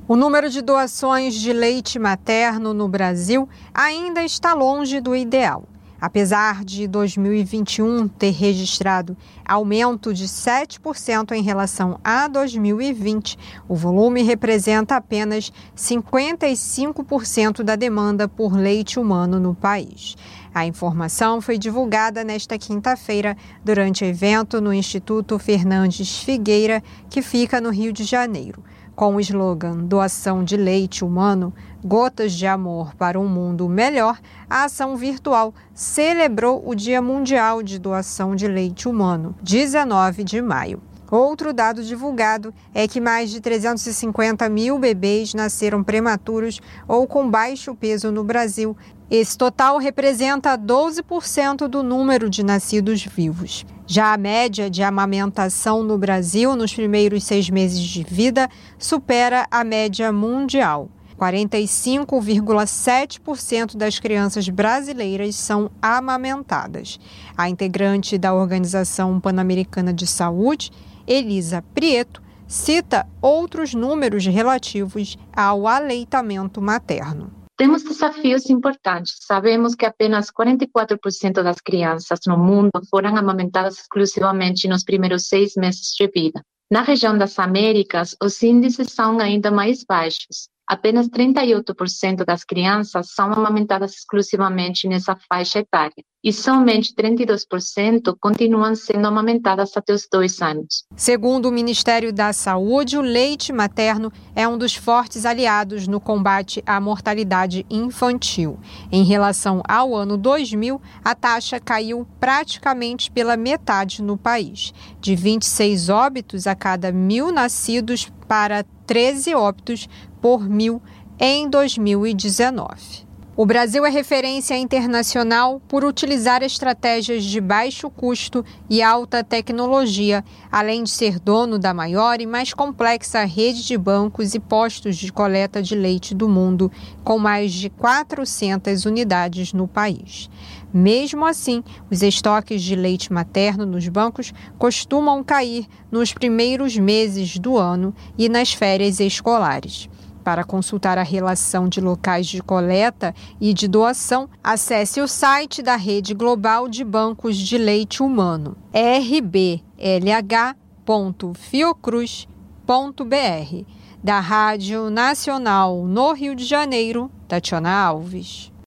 O número de doações de leite materno no Brasil ainda está longe do ideal. Apesar de 2021 ter registrado aumento de 7% em relação a 2020, o volume representa apenas 55% da demanda por leite humano no país. A informação foi divulgada nesta quinta-feira durante evento no Instituto Fernandes Figueira, que fica no Rio de Janeiro. Com o slogan Doação de Leite Humano, Gotas de Amor para um Mundo Melhor, a ação virtual celebrou o Dia Mundial de Doação de Leite Humano, 19 de maio. Outro dado divulgado é que mais de 350 mil bebês nasceram prematuros ou com baixo peso no Brasil. Esse total representa 12% do número de nascidos vivos. Já a média de amamentação no Brasil nos primeiros 6 meses de vida supera a média mundial. 45,7% das crianças brasileiras são amamentadas. A integrante da Organização Pan-Americana de Saúde, Elisa Prieto, cita outros números relativos ao aleitamento materno. Temos desafios importantes. Sabemos que apenas 44% das crianças no mundo foram amamentadas exclusivamente nos primeiros 6 meses de vida. Na região das Américas, os índices são ainda mais baixos. Apenas 38% das crianças são amamentadas exclusivamente nessa faixa etária e somente 32% continuam sendo amamentadas até os 2 anos. Segundo o Ministério da Saúde, o leite materno é um dos fortes aliados no combate à mortalidade infantil. Em relação ao ano 2000, a taxa caiu praticamente pela metade no país, de 26 óbitos a cada 1.000 nascidos para 13 óbitos por 1.000 em 2019. O Brasil é referência internacional por utilizar estratégias de baixo custo e alta tecnologia, além de ser dono da maior e mais complexa rede de bancos e postos de coleta de leite do mundo, com mais de 400 unidades no país. Mesmo assim, os estoques de leite materno nos bancos costumam cair nos primeiros meses do ano e nas férias escolares. Para consultar a relação de locais de coleta e de doação, acesse o site da Rede Global de Bancos de Leite Humano, rblh.fiocruz.br. Da Rádio Nacional no Rio de Janeiro, Tatiana Alves.